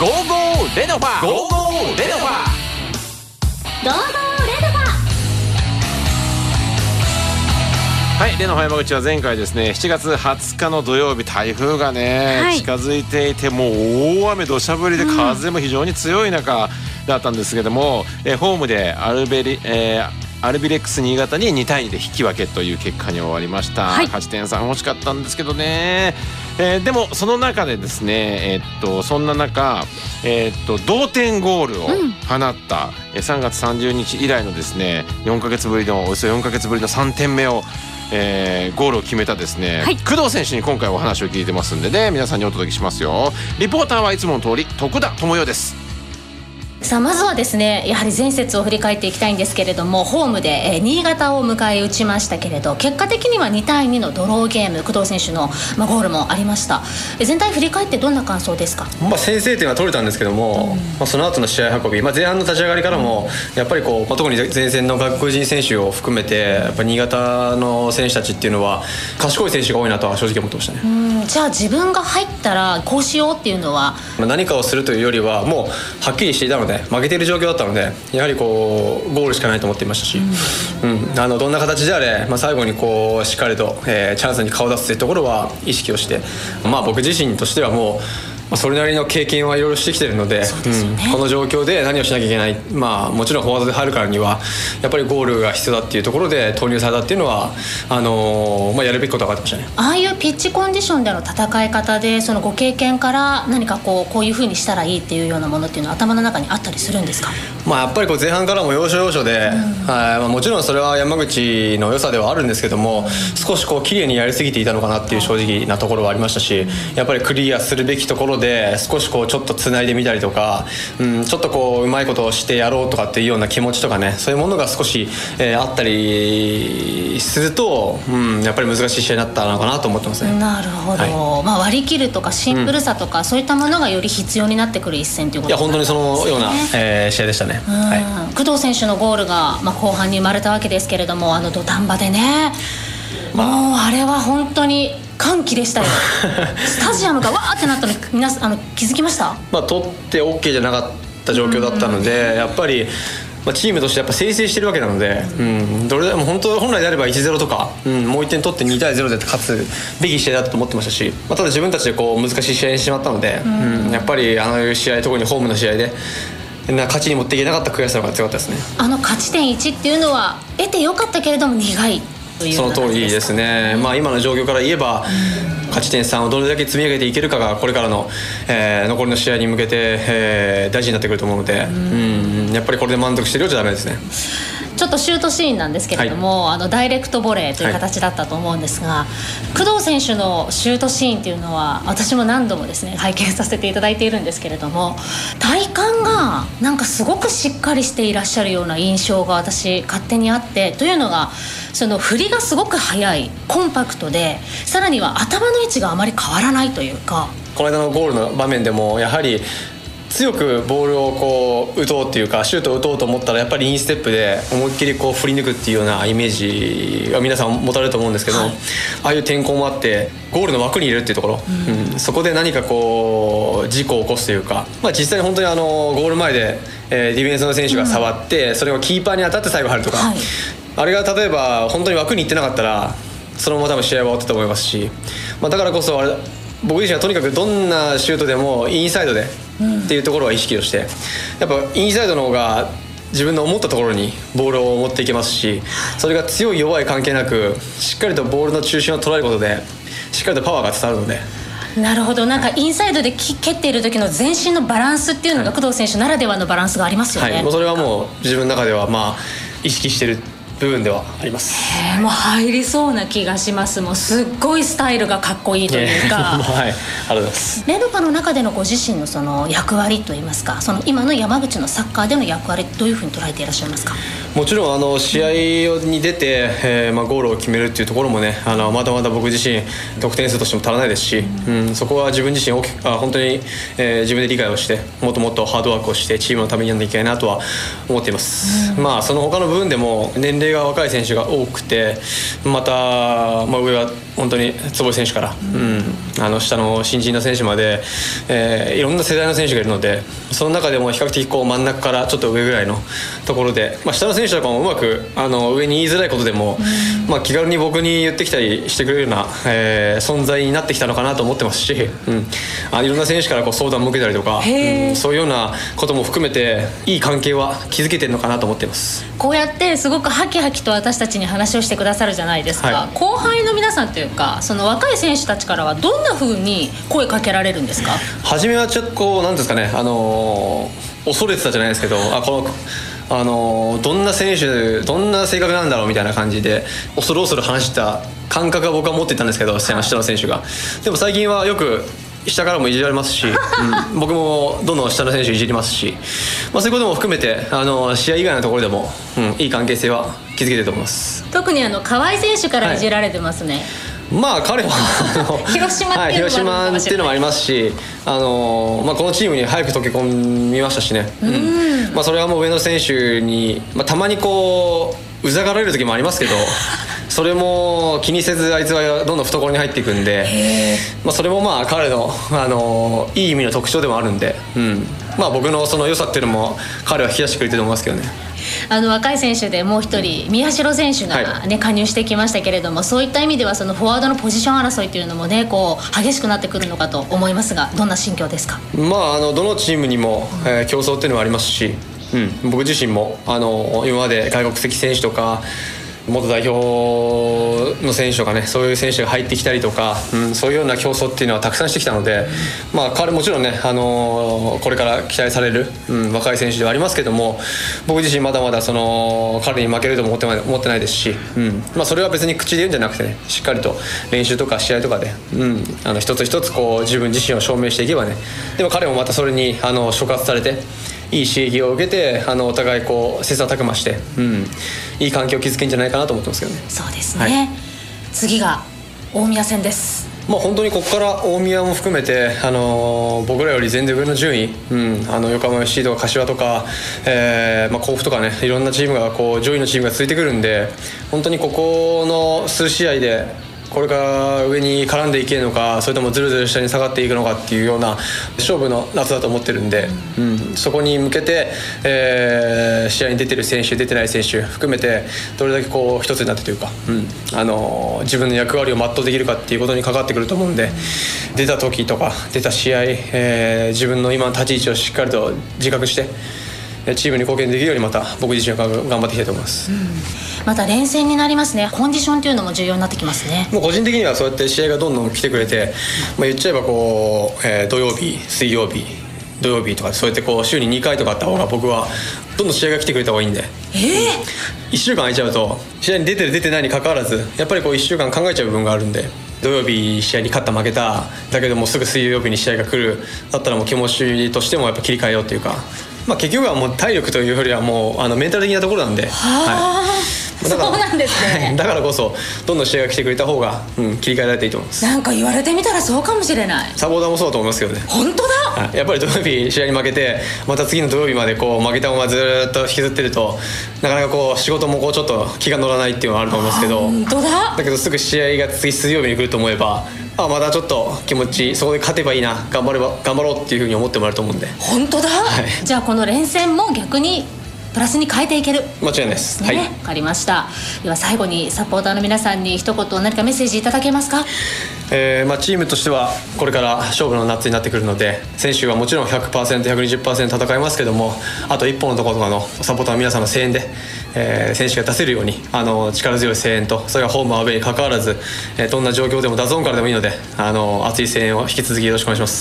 ゴーゴーレドファゴーゴーレドファゴーゴーレドファ。 はい、レノファ山口は前回ですね、7月20日の土曜日、台風がね、近づいていて、もう大雨土砂降りで風も非常に強い中だったんですけども、ホームでアルビレックス新潟に2対2で引き分けという結果に終わりました、勝ち点3欲しかったんですけどね、でもその中でですね、そんな中、同点ゴールを放った、3月30日以来のですね、およそ4ヶ月ぶりの3点目をゴールを決めたですね、工藤選手に今回お話を聞いてますんでね、皆さんにお届けしますよ。リポーターはいつもの通り徳田智代です。 さあまずはですね、やはり前節を振り返っていきたいんですけれども、ホームで、新潟を迎え撃ちましたけれど、結果的には2対2のドローゲーム、工藤選手の、ゴールもありました。全体振り返ってどんな感想ですか？ 先制点は取れたんですけども、その後の試合運び、前半の立ち上がりからもやっぱりこう、特に前線の外国人選手を含めて、やっぱ新潟の選手たちっていうのは賢い選手が多いなとは正直思ってましたね。 じゃあ自分が入ったらこうしようっていうのは、 何かをするというよりはもうはっきりしていたので、負けている状況だったので、やはりこうゴールしかないと思っていましたし、どんな形であれ、最後にこうしっかりと、チャンスに顔を出すというところは意識をして、僕自身としてはもうそれなりの経験はいろいろしてきているので、この状況で何をしなきゃいけない、もちろんフォワードで入るからにはやっぱりゴールが必要だっていうところで投入されたっていうのはやるべきことが分かってましたね。 ああいうピッチコンディションでの戦い方で、そのご経験から何かこういう風にしたらいいっていうようなものっていうのは頭の中にあったりするんですか？ やっぱりこう前半からも要所要所で、もちろんそれは山口の良さではあるんですけども、少しこう綺麗にやりすぎていたのかなっていう正直なところはありましたし、やっぱりクリアするべきところで少しこうちょっとつないでみたりとか、ちょっとこううまいことをしてやろうとかっていうような気持ちとかね、そういうものが少し、あったりすると、やっぱり難しい試合になったのかなと思ってますね。 なるほど、割り切るとかシンプルさとか、そういったものがより必要になってくる一戦ということですね。 いや本当にそのような、試合でしたね。 工藤選手のゴールが、後半に生まれたわけですけれども、土壇場でね、もうあれは本当に歓喜でしたよスタジアムがわーってなったの皆さん気づきました？ 取って OK じゃなかった状況だったので、やっぱりチームとしてやっぱ清々してるわけなので、どれでも本来であれば 1-0 とか、もう1点取って2対0で勝つべき試合だと思ってましたし、ただ自分たちでこう難しい試合にしてしまったので、やっぱりあの試合、特にホームの試合で勝ちに持っていけなかった悔しさが強かったですね。 勝ち点1っていうのは得てよかったけれども苦いというような感じですか？ その通りですね。今の状況から言えば、勝ち点3をどれだけ積み上げていけるかがこれからの、残りの試合に向けて、大事になってくると思うので、やっぱりこれで満足してるようじゃダメですね。 ちょっとシュートシーンなんですけれども、ダイレクトボレーという形だったと思うんですが、工藤選手のシュートシーンというのは私も何度もですね拝見させていただいているんですけれども、体幹がなんかすごくしっかりしていらっしゃるような印象が私勝手にあって、というのがその振りがすごく速い、コンパクトで、さらには頭の位置があまり変わらないというか、 この間のゴールの場面でもやはり強くボールをこう打とうっていうか、シュートを打とうと思ったらやっぱりインステップで思いっきりこう振り抜くっていうようなイメージが皆さん持たれると思うんですけど、ああいう天候もあってゴールの枠に入れるっていうところ、そこで何かこう事故を起こすというか、実際に本当にゴール前で、ディフェンスの選手が触って、それをキーパーに当たって最後入るとか、あれが例えば本当に枠に行ってなかったらそのまま多分試合は終わったと思いますし、だからこそ僕自身はとにかくどんなシュートでもインサイドでっていうところは意識をして、やっぱインサイドの方が自分の思ったところにボールを持っていけますし、それが強い弱い関係なくしっかりとボールの中心を捉えることでしっかりとパワーが伝わるので。 なるほど。なんかインサイドで蹴っている時の全身のバランスっていうのが工藤選手ならではのバランスがありますよね。 もうそれはもう自分の中では意識してる部分ではあります。 もう入りそうな気がします。もうすっごいスタイルがかっこいいというか、 ありがとうございます。 レノファの中でのご自身のその役割といいますか、その今の山口のサッカーでの役割、どういうふうに捉えていらっしゃいますか？ もちろん試合に出て、ゴールを決めるっていうところもね、まだまだ僕自身得点数としても足らないですし、そこは自分自身本当に、自分で理解をして、もっともっとハードワークをしてチームのためにやらなきゃいけないなとは思っています。その他の部分でも年齢が若い選手が多くて、また、上は本当に坪井選手から、下の新人の選手まで、いろんな世代の選手がいるので、その中でも比較的こう真ん中からちょっと上ぐらいのところで、下の選手とかもうまく上に言いづらいことでも、気軽に僕に言ってきたりしてくれるような、存在になってきたのかなと思ってますし、いろんな選手からこう相談も受けたりとか、そういうようなことも含めていい関係は築けてるのかなと思っています。 こうやってすごくハキハキと私たちに話をしてくださるじゃないですか、後輩の皆さんというか、その若い選手たちからはどんな風に声かけられるんですか？ 初めはちょっとこうなんですかね、恐れてたじゃないですけど、どんな選手、どんな性格なんだろうみたいな感じで恐る恐る話した感覚は僕は持っていたんですけど、下の選手が。でも最近はよく下からもいじられますし、僕もどんどん下の選手いじりますし、そういうことも含めて試合以外のところでも、いい関係性は築けてると思います。 特に河合選手からいじられてますね。 彼は広島っていうのもありますし、 このチームに早く溶け込みましたしね、それはもう上野選手に、たまにこううざがられる時もありますけどそれも気にせずあいつはどんどん懐に入っていくんで、それも彼の、いい意味の特徴でもあるんで、僕のその良さっていうのも彼は引き出してくれてると思いますけどね。 若い選手でもう一人宮代選手が、加入してきましたけれども、そういった意味ではそのフォワードのポジション争いというのもね、こう激しくなってくるのかと思いますが、どんな心境ですか？ どのチームにも、競争っていうのはありますし、僕自身も今まで外国籍選手とか元代表の選手とかね、そういう選手が入ってきたりとか、そういうような競争っていうのはたくさんしてきたので、彼もちろんね、これから期待される、若い選手ではありますけども、僕自身まだまだ彼に負けるとも思ってないですし、それは別に口で言うんじゃなくてね、しっかりと練習とか試合とかで、一つ一つこう自分自身を証明していけばね、でも彼もまたそれに触発されていい刺激を受けてお互いこう切磋琢磨して、いい環境を築けるんじゃないかなと思ってますけどね。 そうですね、次が大宮戦です。 本当にここから大宮も含めて、僕らより全然上の順位、横浜 FC とか柏とか、甲府とかね、いろんなチームがこう上位のチームがついてくるんで、本当にここの数試合でこれから上に絡んでいけるのか、それともずるずる下に下がっていくのかっていうような勝負の夏だと思ってるんで、そこに向けて、試合に出てる選手出てない選手含めてどれだけこう一つになってというか、自分の役割を全うできるかっていうことにかかってくると思うんで、出た時とか出た試合、自分の今の立ち位置をしっかりと自覚してチームに貢献できるようにまた僕自身は頑張っていきたいと思います。 また連戦になりますね。コンディションというのも重要になってきますね。 もう個人的にはそうやって試合がどんどん来てくれて、言っちゃえばこう、土曜日水曜日土曜日とかそうやってこう週に2回とかあった方が僕はどんどん試合が来てくれた方がいいんで、1週間空いちゃうと試合に出てる出てないに関わらずやっぱりこう1週間考えちゃう部分があるんで、土曜日試合に勝った負けただけどもすぐ水曜日に試合が来るだったらもう気持ちとしてもやっぱ切り替えようっていうか、結局はもう体力というよりはもうメンタル的なところなんで、 そうなんですね。 だからこそどんどん試合が来てくれた方が、切り替えられていいと思います。 なんか言われてみたらそうかもしれない。 サポーターもそうだと思いますけどね。 本当だ、 やっぱり土曜日試合に負けてまた次の土曜日までこう負けたままずっと引きずってるとなかなかこう仕事もこうちょっと気が乗らないっていうのはあると思いますけど、 本当だけどすぐ試合が次水曜日に来ると思えばまたちょっと気持ちそこで勝てばいいな、頑張ろうっていうふうに思ってもらえると思うんで。 本当だ、じゃあこの連戦も逆にプラスに変えていける。 間違いないです、 分かりました。では最後にサポーターの皆さんに一言何かメッセージいただけますか？ チームとしてはこれから勝負の夏になってくるので、選手はもちろん 100%、120% 戦いますけども、あと一歩のところとかのサポーターの皆さんの声援で、選手が出せるように力強い声援と、それがホームアウェイに関わらず、どんな状況でもダゾーンからでもいいので熱い声援を引き続きよろしくお願いします。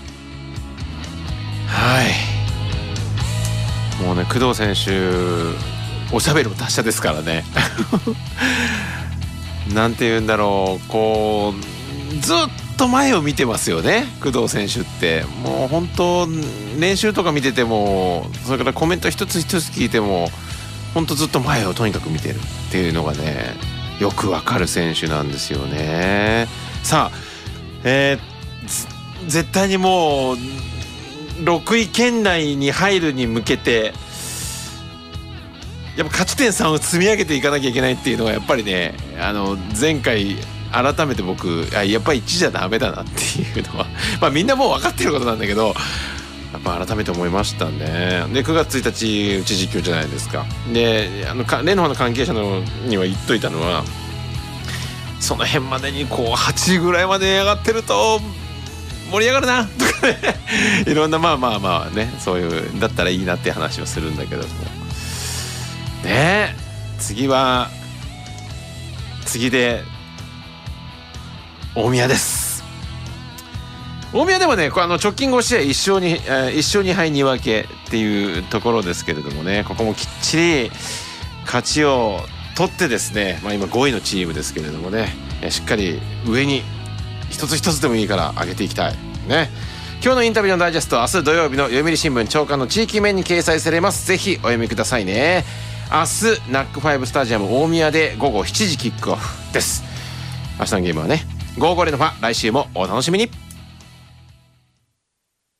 もうね、工藤選手おしゃべりも達者ですからねなんて言うんだろう、こうずっと前を見てますよね、工藤選手って。もう本当練習とか見てても、それからコメント一つ一つ聞いても本当ずっと前をとにかく見てるっていうのがね、よくわかる選手なんですよね。さあ、絶対にもう6位圏内に入るに向けてやっぱ勝ち点3を積み上げていかなきゃいけないっていうのはやっぱりね、前回改めて僕やっぱり1じゃダメだなっていうのはまあみんなもう分かってることなんだけど、やっぱ改めて思いましたね。で9月1日うち実況じゃないですか。で例の方の関係者には言っといたのは、その辺までにこう8時ぐらいまで上がってると盛り上がるなとかねいろんなまあね、そういうだったらいいなって話をするんだけどもね。次で大宮です。大宮でもね直近5試合1勝2敗2分けっていうところですけれどもね、ここもきっちり勝ちを取ってですね、今5位のチームですけれどもね、しっかり上に一つ一つでもいいから上げていきたいね。今日のインタビューのダイジェスト、明日土曜日の読売新聞朝刊の地域面に掲載されます。ぜひお読みくださいね。明日ナックファイブスタジアム大宮で午後7時キックオフです。明日のゲームはね55レノファ、来週もお楽しみに。